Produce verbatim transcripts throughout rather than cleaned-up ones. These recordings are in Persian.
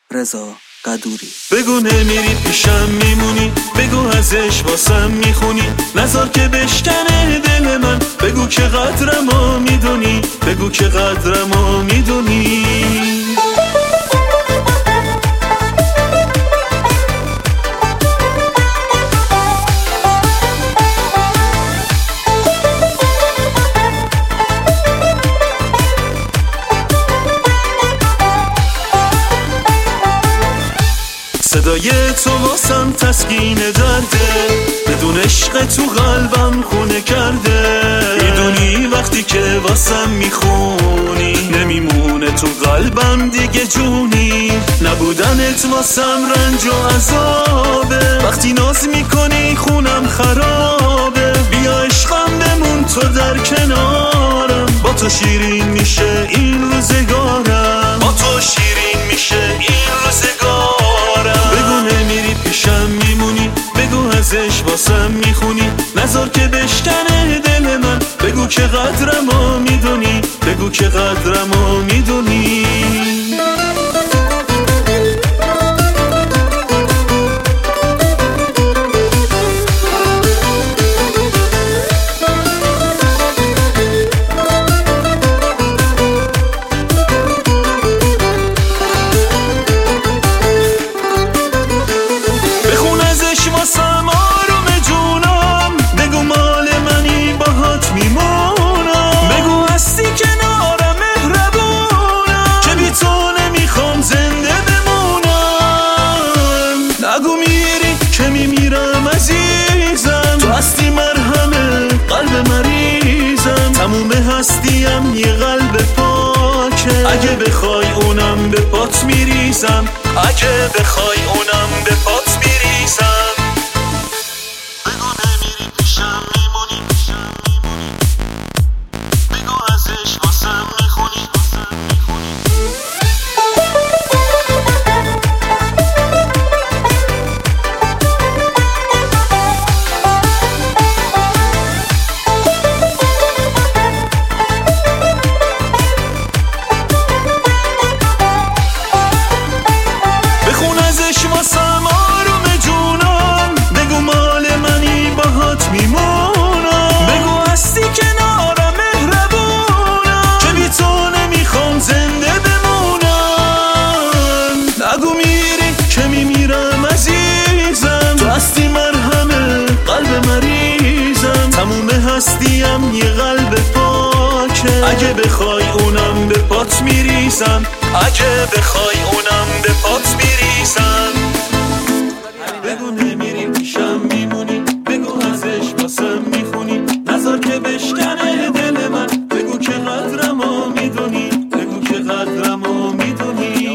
رضا قدوری. بگو نمیری پیشم میمونی، بگو ازش واسم میخونی، نذار که بشکنه دل من. بگو که قدرمو میدونی، بگو که قدرمو میدونی. صدای تو واسم تسکین درده، بدون عشق تو قلبم خونه کرده. میدونی وقتی که واسم میخونی، نمیمونه تو قلبم دیگه جونی. نبودنت واسم رنج و عذابه، وقتی ناز میکنی خونم خرابه. بیا عشقم بمون تو در کنارم، با تو شیرین میشه این روزگارم، با تو شیرین میشه این روزگارم. بگو نمیری پیشم میمونی، بگو ازش واسم میخونی، نذار که بشکنه دل من. بگو که قدرمو میدونی، بگو که قدرمو میدونی. هستیم یه قلب پاکه، اگه بخوای اونم به پات میریزم، اگه بخوای اونم به پات میریزم. بگو نمیری پیشم میمونی، بگو ازش واسم میخونی. هستیم یه قلب پاکه، اگه بخوای اونم به پات میریزم، اگه بخوای اونم به پات میریزم. بگو نمیری پیشم میمونی، بگو ازش واسم میخونی، نذار که بشکنه دل من. بگو که قدرمو میدونی، بگو که قدرمو میدونی.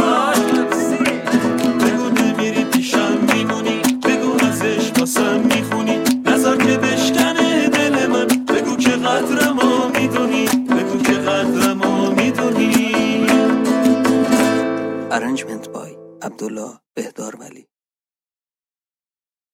بگو نمیری پیشم میمونی، بگو ازش واسم میخونی، نذار که بشکنه دل من. بگو که قدرمو میدونی، بگو که قدرمو میدونی. Arrangement by عبدالله بهدار ولی.